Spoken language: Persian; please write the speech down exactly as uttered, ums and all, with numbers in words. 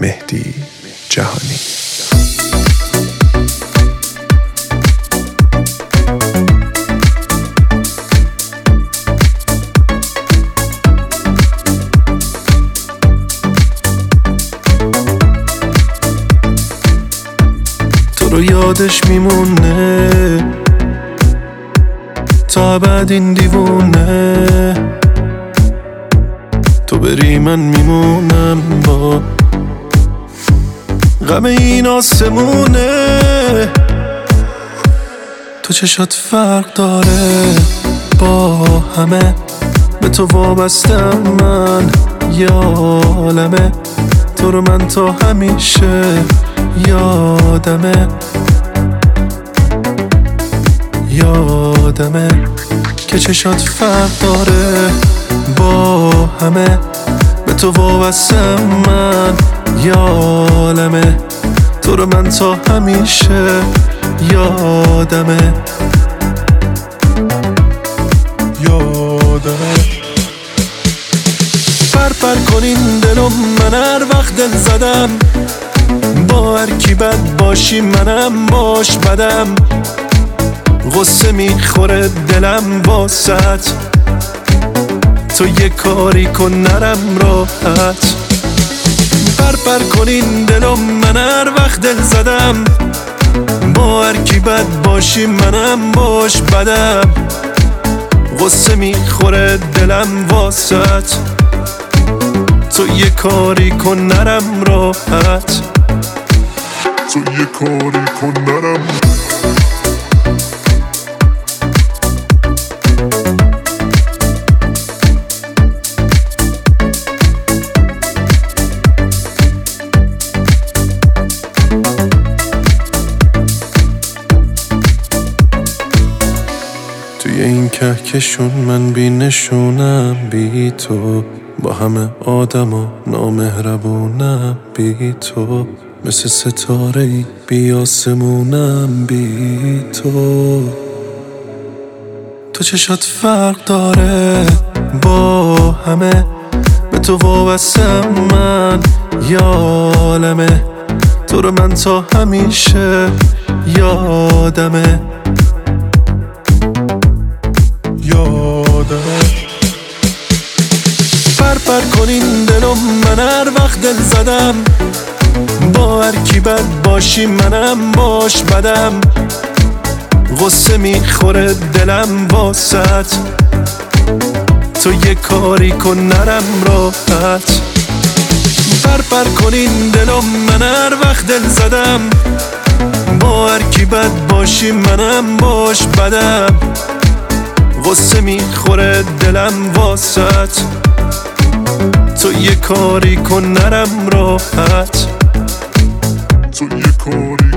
مهدی جهانی. تو رو یادش میمونه تا ابد این دیوونه، تو بری من میمونم با غم این آسمونه. تو چشات فرق داره با همه، به تو وابستم من یالمه، تو رو من تا همیشه یادمه یادمه که چشات فرق داره با همه، به تو وابستم من یالمه، تو رو من تا همیشه یادمه یادمه. پر پر کنین دلم، من هر وقت دل زدم با هر کی بد باشی منم باش بدم، غصه میخوره دلم واسط، تو یه کاری کن نرم راحت. پر پر کنین دلم، من هر وقت دل زدم با هر کی بد باشی منم باش بدم، غصه میخوره دلم واسط، تو یه کاری کن نرم راحت، تو یه کاری کن نرم. توی این کهکشون من بی نشونم بی تو، با همه آدم و نامهربونم بی تو، مثل ستاره‌ای بی آسمونم بی تو. تو چشات فرق داره با همه، به تو وابستم من یالمه، تو رو من تا همیشه یادمه یادمه. پر پر کنین دلم، من هر وقت دل زدم با هر کی بد باشی منم باش بدم، غصه میخوره دلم واسط، تو یه کاری کن نرم راحت. پر پر کنین دلم، من هر وقت دل زدم با هر کی بد باشی منم باش بدم، غصه میخوره دلم واسط، تو یه کاری کن نرم راحت، تو یه کاری